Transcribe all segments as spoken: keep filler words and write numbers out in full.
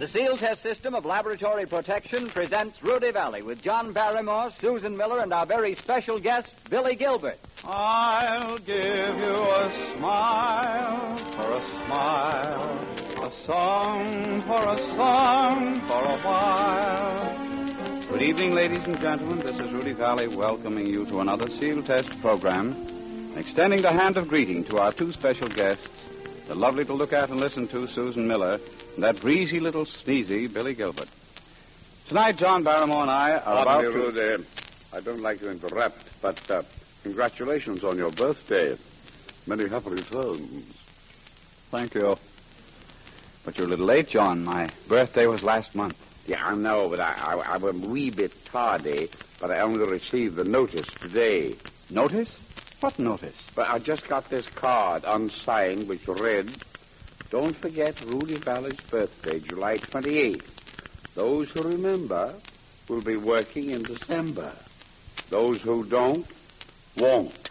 The Seal Test System of Laboratory Protection presents Rudy Valley with John Barrymore, Susan Miller, and our very special guest, Billy Gilbert. I'll give you a smile for a smile, a song for a song for a while. Good evening, ladies and gentlemen. This is Rudy Valley welcoming you to another Seal Test program, extending the hand of greeting to our two special guests, the lovely to look at and listen to Susan Miller, and that breezy little sneezy Billy Gilbert. Tonight, John Barrymore and I are about to... to... Rudy, I don't like to interrupt, but uh, congratulations on your birthday. Many happy returns. Thank you. But you're a little late, John. My birthday was last month. Yeah, I know, but I, I, I'm a wee bit tardy, but I only received the notice today. Notice? What notice? But I just got this card unsigned, which read, "Don't forget Rudy Valley's birthday, July twenty-eighth. Those who remember will be working in December. Those who don't, won't."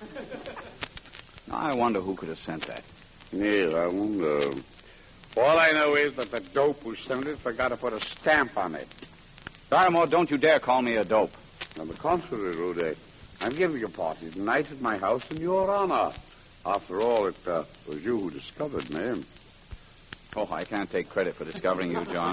I wonder who could have sent that. Yes, I wonder. All I know is that the dope who sent it forgot to put a stamp on it. Barrymore, don't you dare call me a dope. On the contrary, Rudy, I'm giving a party tonight at my house in your honor. After all, it uh, was you who discovered me. Oh, I can't take credit for discovering you, John.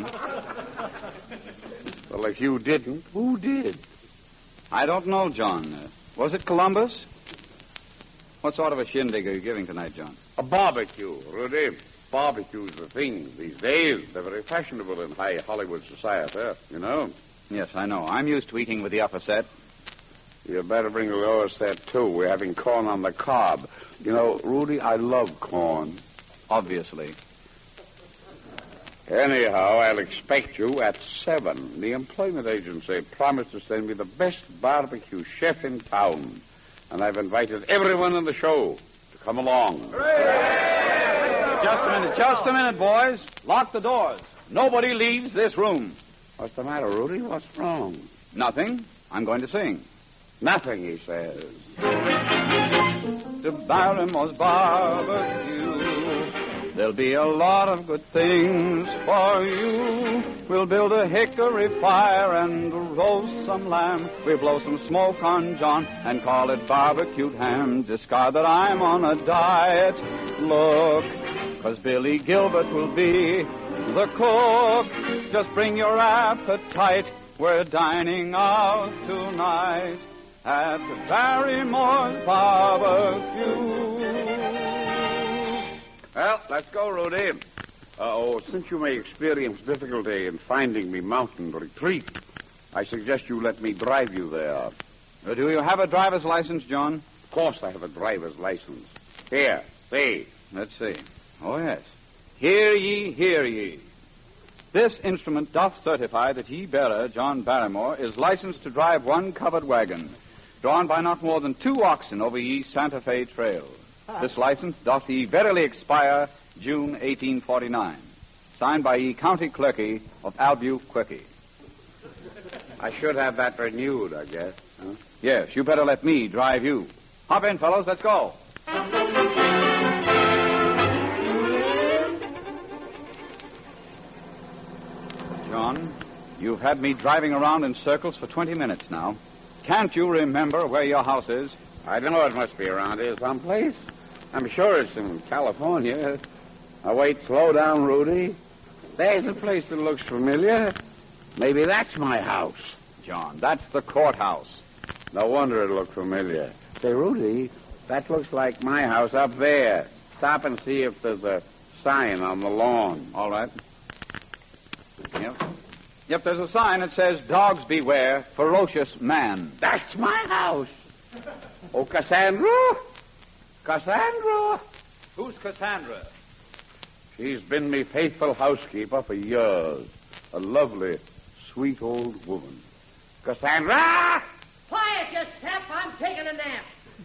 Well, if you didn't, who did? I don't know, John. Uh, was it Columbus? What sort of a shindig are you giving tonight, John? A barbecue, Rudy. Barbecue's the thing these days. They're very fashionable in high Hollywood society, you know. Yes, I know. I'm used to eating with the upper set. You better bring the lower set, too. We're having corn on the cob. You know, Rudy, I love corn. Obviously. Anyhow, I'll expect you at seven. The employment agency promised to send me the best barbecue chef in town. And I've invited everyone in the show to come along. Just a minute, just a minute, boys. Lock the doors. Nobody leaves this room. What's the matter, Rudy? What's wrong? Nothing. I'm going to sing. Nothing, he says. To Barrymore's barbecue, there'll be a lot of good things for you. We'll build a hickory fire and roast some lamb. We'll blow some smoke on John and call it barbecued ham. Discard that I'm on a diet. Look, 'cause Billy Gilbert will be the cook. Just bring your appetite. We're dining out tonight at Barrymore's barbecue. Well, let's go, Rudy. Uh, oh, since you may experience difficulty in finding me mountain retreat, I suggest you let me drive you there. Uh, do you have a driver's license, John? Of course I have a driver's license. Here, see. Let's see. Oh, yes. Hear ye, hear ye. This instrument doth certify that ye bearer, John Barrymore, is licensed to drive one covered wagon, drawn by not more than two oxen over ye Santa Fe Trail. This license doth ye verily expire June eighteen forty-nine. Signed by ye County Clerky of Albuquerque. I should have that renewed, I guess. Huh? Yes, you better let me drive you. Hop in, fellows, let's go. John, you've had me driving around in circles for twenty minutes now. Can't you remember where your house is? I know it must be around here someplace. I'm sure it's in California. Now, wait, slow down, Rudy. There's a place that looks familiar. Maybe that's my house. John, that's the courthouse. No wonder it looked familiar. Say, Rudy, that looks like my house up there. Stop and see if there's a sign on the lawn. All right. Yep. Yep, there's a sign that says, "Dogs beware, ferocious man." That's my house. Oh, Cassandra? Cassandra? Who's Cassandra? She's been me faithful housekeeper for years. A lovely, sweet old woman. Cassandra! Quiet yourself, I'm taking a nap.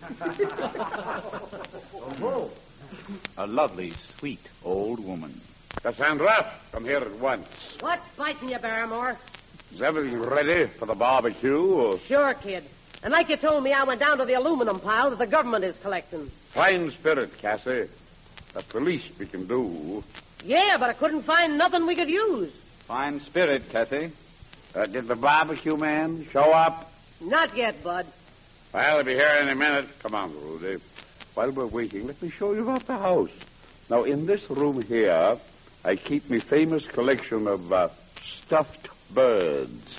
Oh, a lovely, sweet old woman. Cassandra, come here at once. What's biting you, Barrymore? Is everything ready for the barbecue? Or... Sure, kid. And like you told me, I went down to the aluminum pile that the government is collecting. Fine spirit, Cassie. That's the least we can do. Yeah, but I couldn't find nothing we could use. Fine spirit, Kathy. Uh, did the barbecue man show up? Not yet, Bud. Well, he'll be here any minute. Come on, Rudy. While we're waiting, let me show you about the house. Now, in this room here, I keep my famous collection of uh, stuffed birds.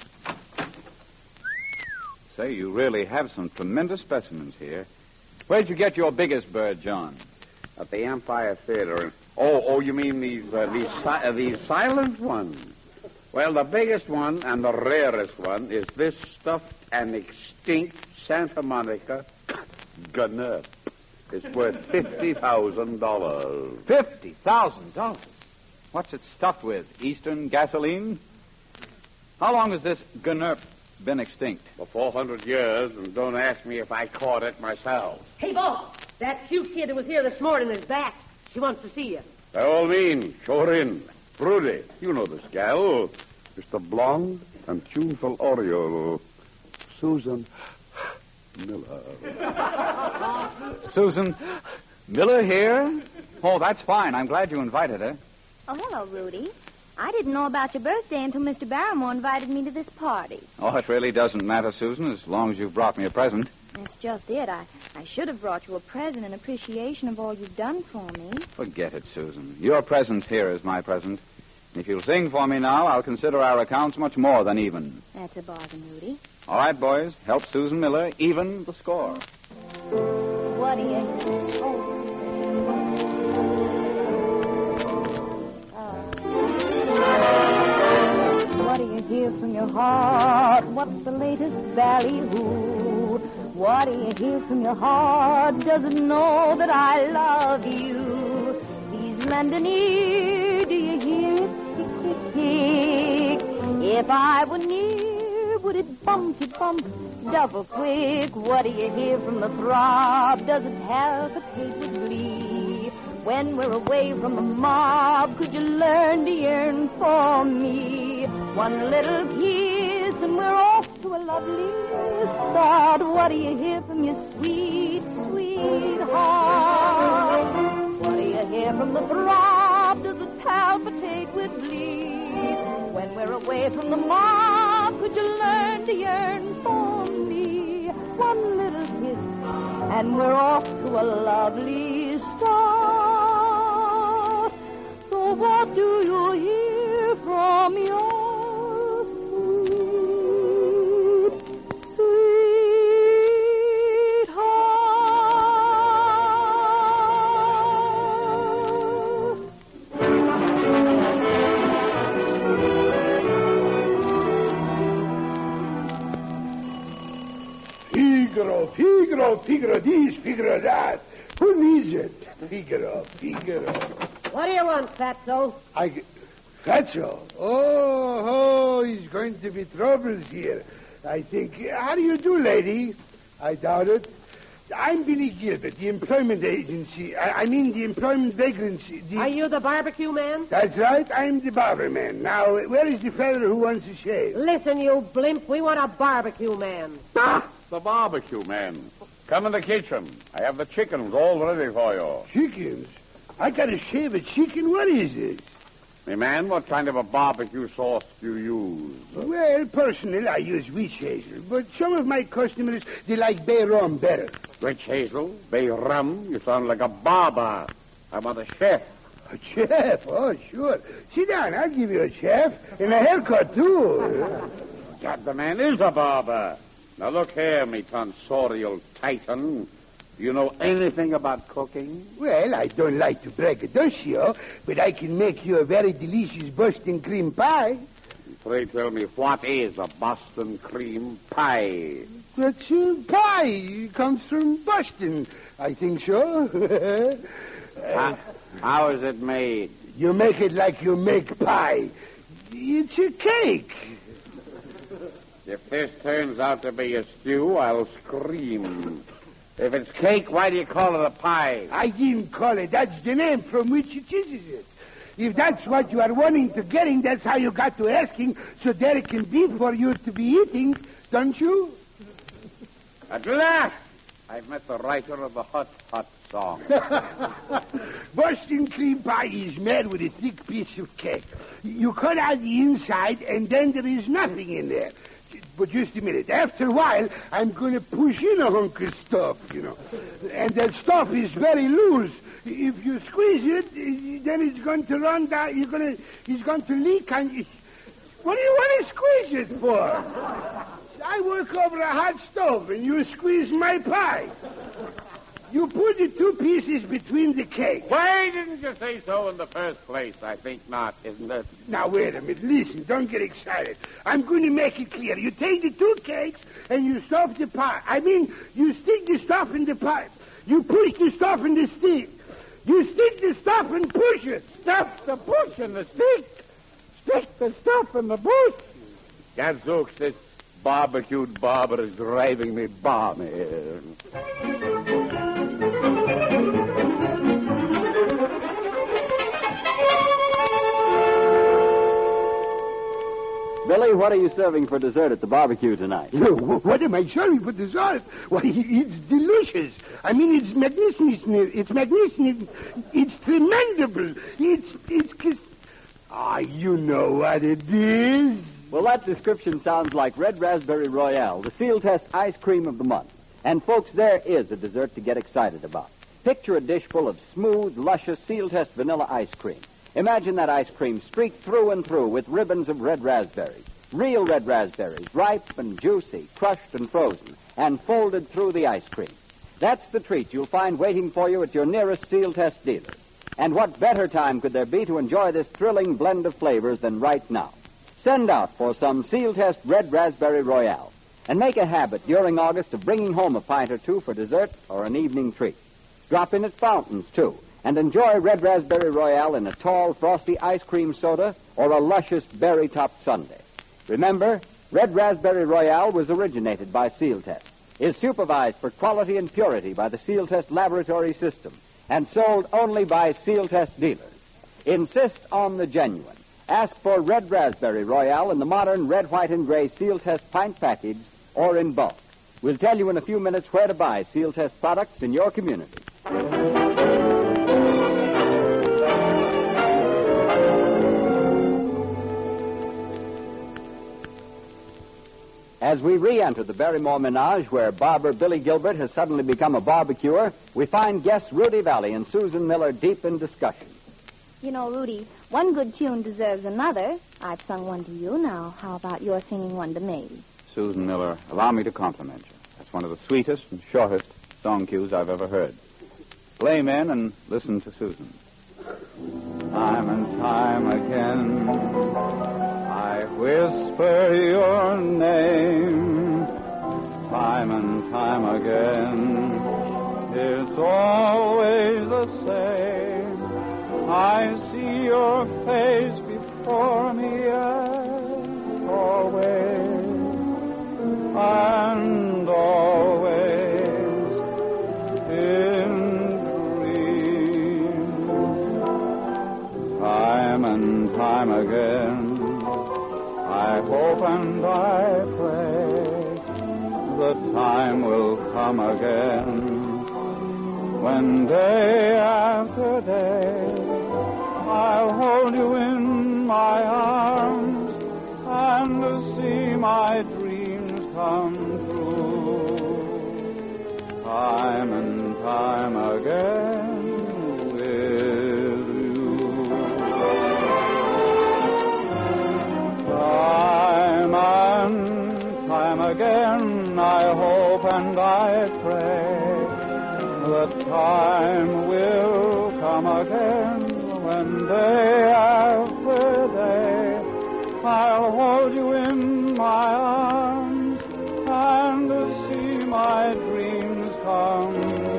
Say, you really have some tremendous specimens here. Where'd you get your biggest bird, John? At the Empire Theater. Oh, oh, you mean these uh, these si- uh, these silent ones? Well, the biggest one and the rarest one is this stuffed and extinct Santa Monica Gunner. It's worth fifty thousand dollars. Fifty thousand dollars? What's it stuffed with? Eastern gasoline? How long has this Gunner been extinct? For four hundred years, and don't ask me if I caught it myself. Hey, boss, that cute kid who was here this morning is back. She wants to see you. By all means, show her in. Rudy, you know this gal. Mister Blonde and tuneful Oriole. Susan Miller. Susan Miller here? Oh, that's fine. I'm glad you invited her. Oh, hello, Rudy. I didn't know about your birthday until Mister Barrymore invited me to this party. Oh, it really doesn't matter, Susan, as long as you've brought me a present. That's just it. I, I should have brought you a present in appreciation of all you've done for me. Forget it, Susan. Your presence here is my present. And if you'll sing for me now, I'll consider our accounts much more than even. That's a bargain, Rudy. All right, boys. Help Susan Miller even the score. What do you... Oh. What do you hear from your heart? What's the latest ballyhoo? What do you hear from your heart? Does it know that I love you? Please lend an ear. Do you hear it? Tick, tick, tick. If I were near, would it bumpy bump double quick? What do you hear from the throb? Does it palpitate with glee? When we're away from the mob, could you learn to yearn for me? One little kiss and we're off to a lovely start. What do you hear from your sweet, sweet heart? What do you hear from the throb? Does it palpitate with glee? When we're away from the mob, could you learn to yearn for me? One little kiss and we're off to a lovely start. So what do you hear from your Figaro, Figaro this, Figaro that. Who needs it? Figaro, Figaro. What do you want, Fatso? I... Fatso? Oh, oh, he's going to be troubles here. I think... How do you do, lady? I doubt it. I'm Billy Gilbert, the employment agency. I, I mean the employment vacancy. The... Are you the barbecue man? That's right, I'm the barber man. Now, where is the fellow who wants to shave? Listen, you blimp, we want a barbecue man. Ah, the barbecue man. Come in the kitchen. I have the chickens all ready for you. Chickens? I gotta shave a chicken? What is it? Me man, what kind of a barbecue sauce do you use? Well, personally, I use witch hazel, but some of my customers, they like bay rum better. Witch hazel, bay rum, you sound like a barber. How about a chef? A chef? Oh, sure. Sit down, I'll give you a chef, and a haircut, too. God, the man is a barber. Now, look here, me tonsorial titan. Do you know anything about cooking? Well, I don't like to braggadocio, but I can make you a very delicious Boston cream pie. Pray tell me, what is a Boston cream pie? That's a pie. It comes from Boston. I think so. how, how is it made? You make it like you make pie. It's a cake. If this turns out to be a stew, I'll scream. If it's cake, why do you call it a pie? I didn't call it. That's the name from which it is it. If that's what you are wanting to getting, that's how you got to asking, so there it can be for you to be eating, don't you? At last, I've met the writer of the hot, hot song. Boston cream pie is made with a thick piece of cake. You cut out the inside, and then there is nothing in there. But just a minute. After a while, I'm going to push in a hunk of stuff, you know. And that stuff is very loose. If you squeeze it, then it's going to run down. You're going to, it's going to leak. And what do you want to squeeze it for? I work over a hot stove, and you squeeze my pie. You put the two pieces between the cake. Why didn't you say so in the first place? I think not, isn't it? Now, wait a minute. Listen, don't get excited. I'm going to make it clear. You take the two cakes and you stuff the pie. I mean, you stick the stuff in the pie. You push the stuff in the stick. You stick the stuff and push it. Stuff the push in the stick. Stick the stuff in the bush. Gadzooks, this barbecued barber is driving me balmy. Billy, what are you serving for dessert at the barbecue tonight? What am I serving for dessert? Why, it's delicious. I mean, it's magnificent. It's magnificent. It's tremendous. It's, it's... Ah, you know what it is. Well, that description sounds like Red Raspberry Royale, the Seal Test ice cream of the month. And, folks, there is a dessert to get excited about. Picture a dish full of smooth, luscious Seal Test vanilla ice cream. Imagine that ice cream streaked through and through with ribbons of red raspberries. Real red raspberries, ripe and juicy, crushed and frozen, and folded through the ice cream. That's the treat you'll find waiting for you at your nearest Seal Test dealer. And what better time could there be to enjoy this thrilling blend of flavors than right now? Send out for some Seal Test Red Raspberry Royale, and make a habit during August of bringing home a pint or two for dessert or an evening treat. Drop in at Fountains, too, and enjoy Red Raspberry Royale in a tall, frosty ice cream soda or a luscious berry-topped sundae. Remember, Red Raspberry Royale was originated by Seal Test, is supervised for quality and purity by the Seal Test laboratory system, and sold only by Seal Test dealers. Insist on the genuine. Ask for Red Raspberry Royale in the modern red, white, and gray Seal Test pint package or in bulk. We'll tell you in a few minutes where to buy Seal Test products in your community. As we re-enter the Barrymore menage where barber Billy Gilbert has suddenly become a barbecuer, we find guests Rudy Valley and Susan Miller deep in discussion. You know, Rudy, one good tune deserves another. I've sung one to you now. How about your singing one to me? Susan Miller, allow me to compliment you. That's one of the sweetest and shortest song cues I've ever heard. Play, men, and listen to Susan. Time and time again, I whisper your name. Time and time again, it's always the same. I see your face before me as always, and always in dreams. Time and time again, I hope and I pray the time will come again when day after day I'll hold you in my arms and see my dreams come true. Time and time again with you. Time and time again I hope and I pray the time will come again when day after day I'll hold you in my arms and see my dreams come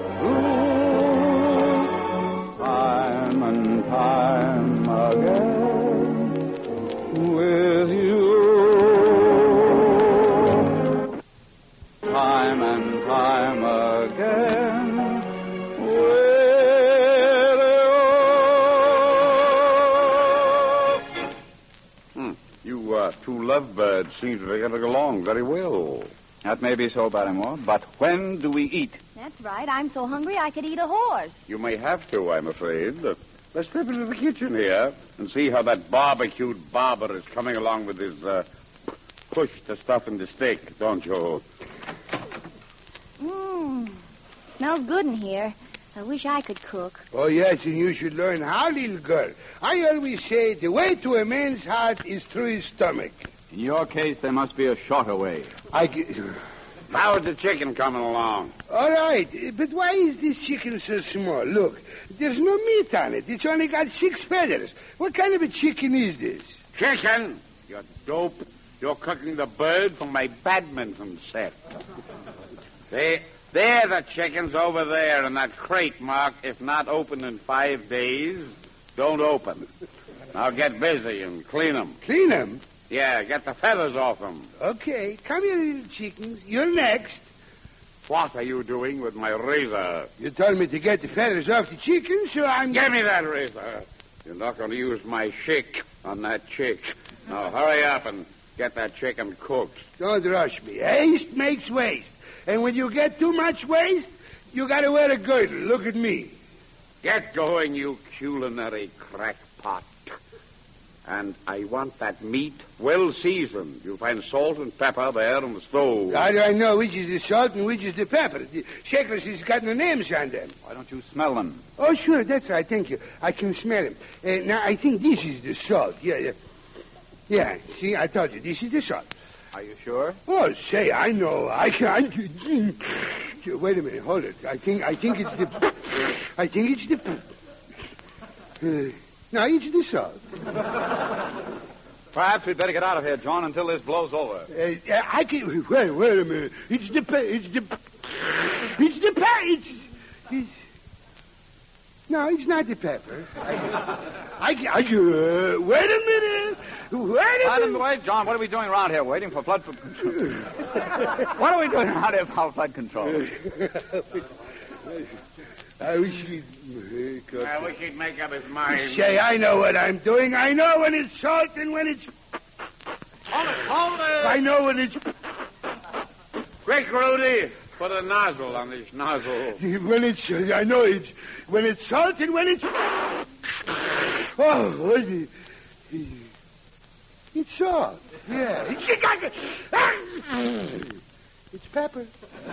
true. Time and time again with you. Time and time again with you. Hmm. You uh, two lovebirds seem to be getting along very well. That may be so, Barrymore, but when do we eat? That's right. I'm so hungry I could eat a horse. You may have to, I'm afraid. Uh, let's step into the kitchen here and see how that barbecued barber is coming along with his uh, push to stuff in the steak, don't you? Mmm. Smells good in here. I wish I could cook. Oh, yes, and you should learn how, little girl. I always say the way to a man's heart is through his stomach. In your case, there must be a shorter way. I g- How's the chicken coming along? All right, but why is this chicken so small? Look, there's no meat on it. It's only got six feathers. What kind of a chicken is this? Chicken? You dope. You're cooking the bird for my badminton set. They... They're the chickens over there in that crate marked, if not open in five days, don't open. Now get busy and clean them. Clean them? Yeah, get the feathers off them. Okay, come here, little chickens. You're next. What are you doing with my razor? You told me to get the feathers off the chicken, so I'm... Give me that razor. You're not going to use my shick on that chick. Now hurry up and get that chicken cooked. Don't rush me. Haste makes waste. And when you get too much waste, you got to wear a girdle. Look at me. Get going, you culinary crackpot. And I want that meat well seasoned. You'll find salt and pepper there on the stove. How do I know which is the salt and which is the pepper? The shakers has got no names on them. Why don't you smell them? Oh, sure, that's right. Thank you. I can smell them. Uh, now, I think this is the salt. Yeah, yeah. Yeah, see, I told you, this is the salt. Are you sure? Oh, say, I know. I can't. Wait a minute. Hold it. I think. I think it's the. I think it's the. Uh, no, it's the salt. Perhaps we'd better get out of here, John, until this blows over. Uh, I can. Wait. Wait a minute. It's the. It's the. It's the. It's. it's no, it's not the pepper. I. I. I uh, wait a minute. Wait a Out minute. of the way, John. What are we doing around here? Waiting for flood control? What are we doing around here for flood control? I wish he'd... I wish he'd make up his mind. Say, I know what I'm doing. I know when it's salt and when it's... Hold it, hold it! I know when it's... Quick, Rudy, put a nozzle on this nozzle. When it's... I know it's... When it's salt and when it's... Oh, what's it? It's salt. Yeah. It's, it's pepper.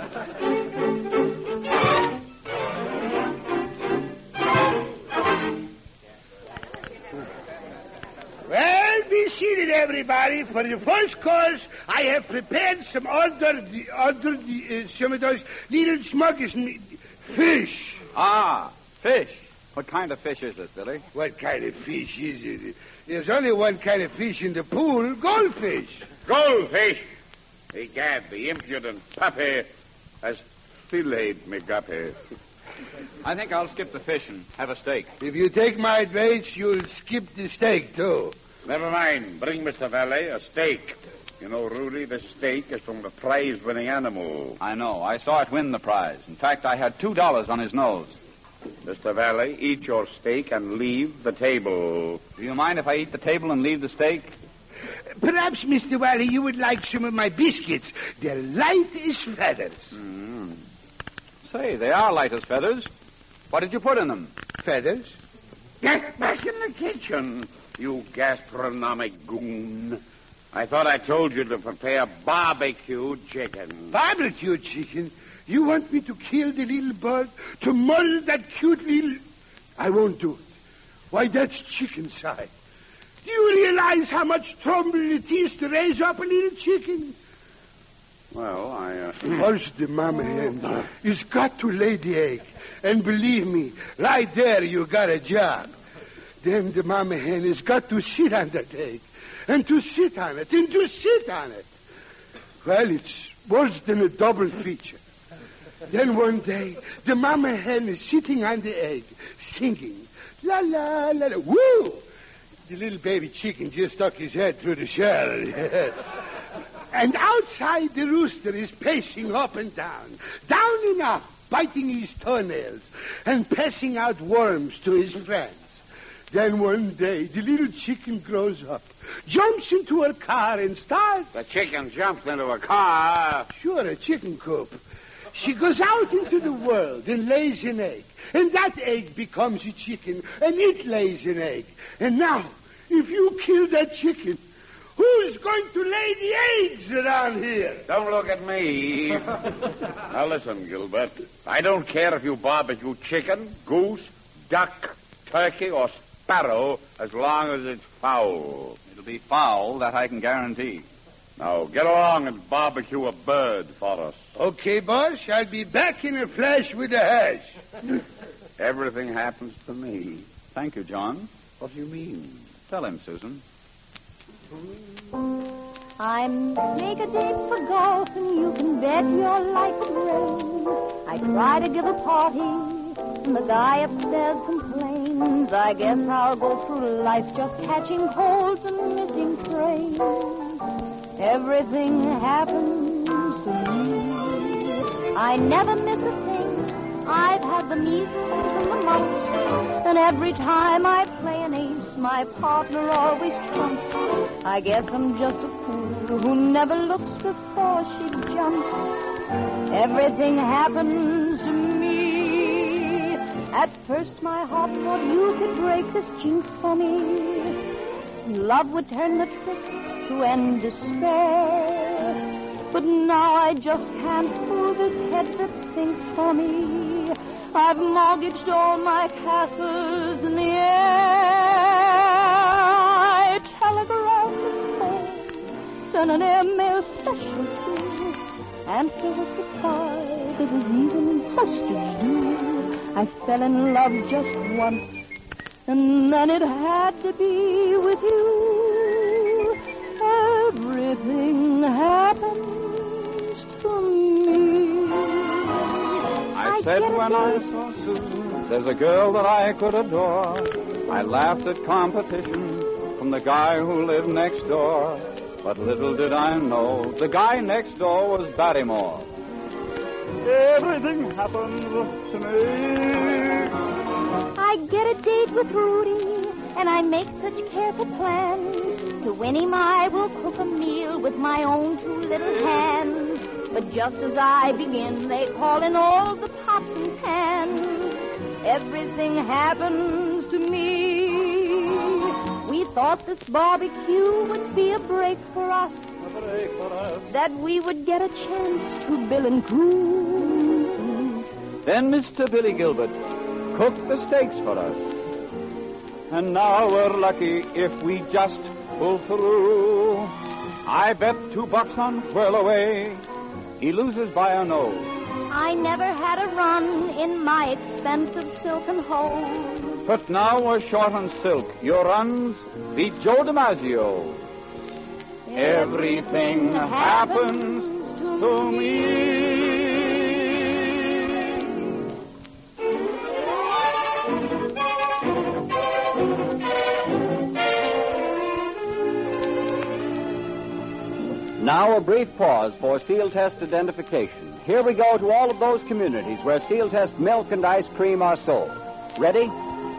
Well, be seated, everybody. For the first course, I have prepared some other, other uh, some of those little smugglers fish. Ah, fish. What kind of fish is this, Billy? What kind of fish is it? There's only one kind of fish in the pool, goldfish. Goldfish! Egad, the impudent puppy has filleted me guppy. I think I'll skip the fish and have a steak. If you take my advice, you'll skip the steak, too. Never mind. Bring Mister Valet a steak. You know, Rudy, the steak is from the prize-winning animal. I know. I saw it win the prize. In fact, I had two dollars on his nose. Mister Valet, eat your steak and leave the table. Do you mind if I eat the table and leave the steak? Perhaps, Mister Wally, you would like some of my biscuits. They're light as feathers. Mm. Say, they are light as feathers. What did you put in them? Feathers? Get back in the kitchen, you gastronomic goon. I thought I told you to prepare barbecued chicken. Barbecued chicken? You want me to kill the little bird? To muzzle that cute little... I won't do it. Why, that's chicken side. Do you realize how much trouble it is to raise up a little chicken? Well, I... Uh... First, the mama hen has got to lay the egg. And believe me, right there you got a job. Then the mama hen has got to sit on that egg. And to sit on it, and to sit on it. Well, it's worse than a double feature. Then one day, the mama hen is sitting on the egg, singing, la, la, la, la, woo! The little baby chicken just stuck his head through the shell. And outside, the rooster is pacing up and down, down and up, biting his toenails and passing out worms to his friends. Then one day, the little chicken grows up, jumps into a car and starts... The chicken jumps into a car. Sure, a chicken coop. She goes out into the world and lays an egg. And that egg becomes a chicken, and it lays an egg. And now, if you kill that chicken, who's going to lay the eggs around here? Don't look at me. Now listen, Gilbert. I don't care if you barbecue chicken, goose, duck, turkey, or sparrow, as long as it's foul. It'll be foul, that I can guarantee. Now, get along and barbecue a bird for us. Okay, boss. I'll be back in a flash with the hash. Everything happens to me. Thank you, John. What do you mean? Tell him, Susan. I make a date for golf, and you can bet your life it rains. I try to give a party, and the guy upstairs complains. I guess I'll go through life just catching colds and missing trains. Everything happens to me. I never miss a thing. I've had the measles and the mumps, and every time I play an ace, my partner always trumps. I guess I'm just a fool who never looks before she jumps. Everything happens to me. At first my heart thought you could break this jinx for me. Love would turn the trick to end despair. But now I just can't fool this head that thinks for me. I've mortgaged all my castles in the air. I telegraphed the phone, sent an airmail special too. Answer was the card, it was even postage due. I fell in love just once, and then it had to be with you. Everything happens to me. I, I said when I saw Susan, there's a girl that I could adore. I laughed at competition from the guy who lived next door. But little did I know, the guy next door was Barrymore. Everything happens to me. I get a date with Rudy, and I make such careful plans. To win him I will cook a meal with my own two little hands. But just as I begin, they call in all the pots and pans. Everything happens to me. We thought this barbecue would be a break for us. A break for us. That we would get a chance to bill and cruise. Then Mister Billy Gilbert cooked the steaks for us. And now we're lucky if we just pull through. I bet two bucks on Whirl Away. He loses by a nose. I never had a run in my expensive silken hose. But now we're short on silk. Your runs beat Joe DiMaggio. Everything happens to me. Now a brief pause for seal test identification. Here we go to all of those communities where seal test milk and ice cream are sold. Ready?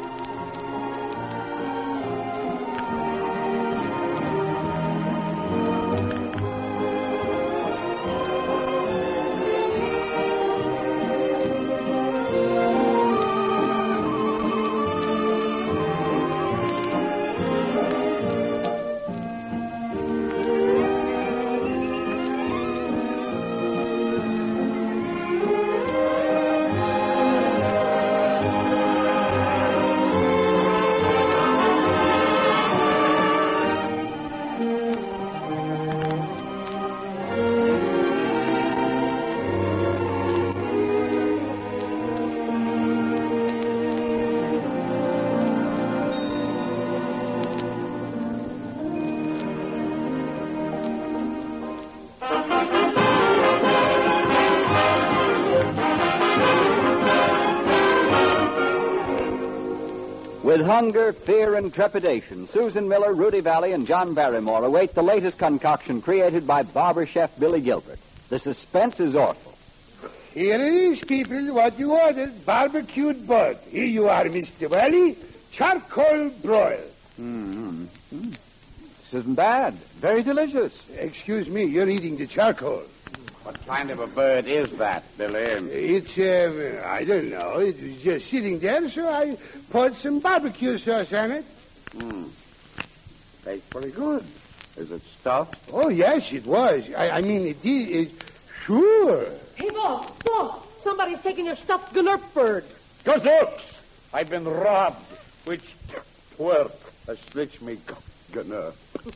With hunger, fear, and trepidation, Susan Miller, Rudy Valley, and John Barrymore await the latest concoction created by barber chef Billy Gilbert. The suspense is awful. Here it is, people, what you ordered. Barbecued bird. Here you are, Mister Valley. Charcoal broil. Mm-hmm. Mm. This isn't bad. Very delicious. Excuse me, you're eating the charcoal. What kind of a bird is that, Billy? It's, uh, I don't know. It was just sitting there, so I poured some barbecue sauce on it. Hmm. Tastes pretty good. Is it stuffed? Oh, yes, it was. I, I mean, it is. It, sure. Hey, boss, boss, somebody's taking your stuffed Gnurp bird. Gazooks! I've been robbed. Which twerp has snitched me Gnurp?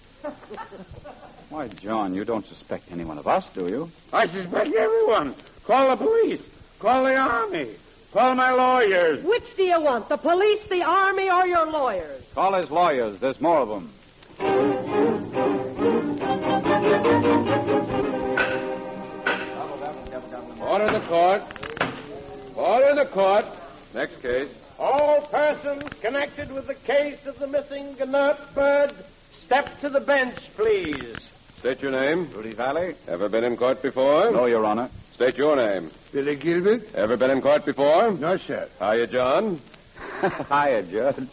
Why, John, you don't suspect any one of us, do you? I suspect everyone. Call the police. Call the army. Call my lawyers. Which do you want, the police, the army, or your lawyers? Call his lawyers. There's more of them. Order the court. Order the court. Next case. All persons connected with the case of the missing Gnurp bird, step to the bench, please. State your name. Rudy Valley? Ever been in court before? No, Your Honor. State your name. Billy Gilbert? Ever been in court before? No, sir. Hiya, John. Hiya, Judge.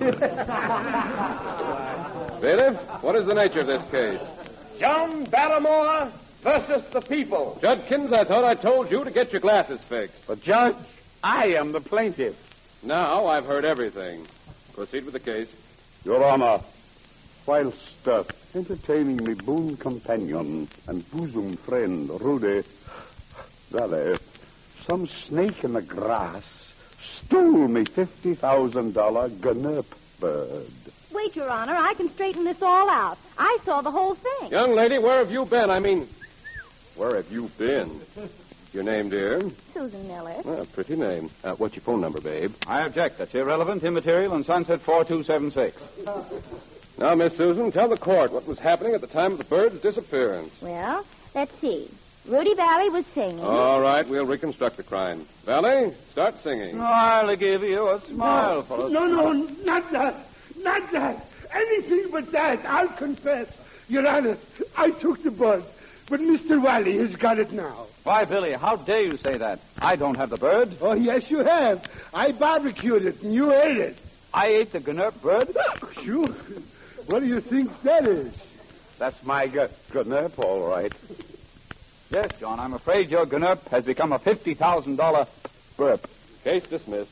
Bailiff, what is the nature of this case? John Barrymore versus the people. Judkins, I thought I told you to get your glasses fixed. But, Judge, I am the plaintiff. Now I've heard everything. Proceed with the case. Your Honor, whilst uh, entertaining me boon companion and bosom friend, Rudy Valley, some snake in the grass stole me fifty thousand dollars Gnurp bird. Wait, Your Honor, I can straighten this all out. I saw the whole thing. Young lady, where have you been? I mean, where have you been? Your name, dear? Susan Miller. Ah, pretty name. Uh, what's your phone number, babe? I object. That's irrelevant, immaterial, and Sunset four two seven six. Now, Miss Susan, tell the court what was happening at the time of the bird's disappearance. Well, let's see. Rudy Valley was singing. All right, we'll reconstruct the crime. Valley, start singing. I'll give you a smile for us. No, no, not that. Not that. Anything but that. I'll confess. Your Honor, I took the bird, but Mister Valley has got it now. Why, Billy, how dare you say that? I don't have the bird. Oh, yes, you have. I barbecued it, and you ate it. I ate the Gnurp bird? Sure. What do you think that is? That's my G- Gnurp, all right. Yes, John, I'm afraid your Gnurp has become a fifty thousand dollars burp. Case dismissed.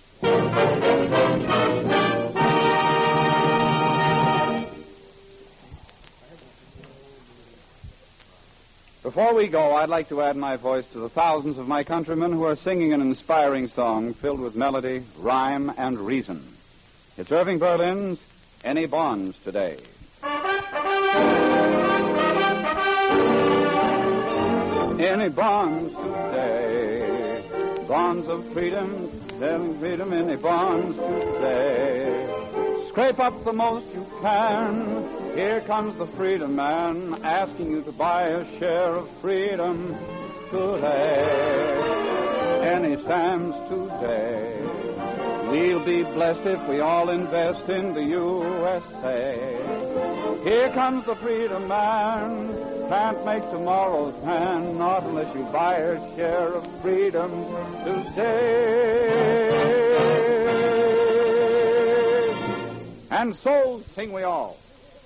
Before we go, I'd like to add my voice to the thousands of my countrymen who are singing an inspiring song filled with melody, rhyme, and reason. It's Irving Berlin's Any Bonds Today. Any bonds today, bonds of freedom, telling freedom, any bonds today. Scrape up the most you can. Here comes the freedom man, asking you to buy a share of freedom today. Any stamps today. We'll be blessed if we all invest in the U S A. Here comes the freedom man. Can't make tomorrow's man, not unless you buy a share of freedom today. And so sing we all.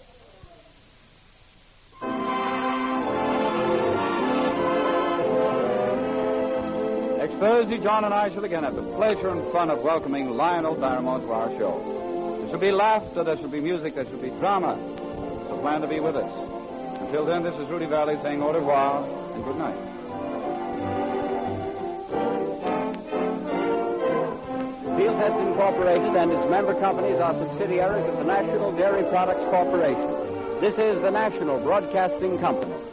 Next Thursday, John and I shall again have the pleasure and fun of welcoming Lionel Barrymore to our show. There shall be laughter, there shall be music, there shall be drama. So plan to be with us. Until then, this is Rudy Valley saying au revoir and good night. Seal Test Incorporated and its member companies are subsidiaries of the National Dairy Products Corporation. This is the National Broadcasting Company.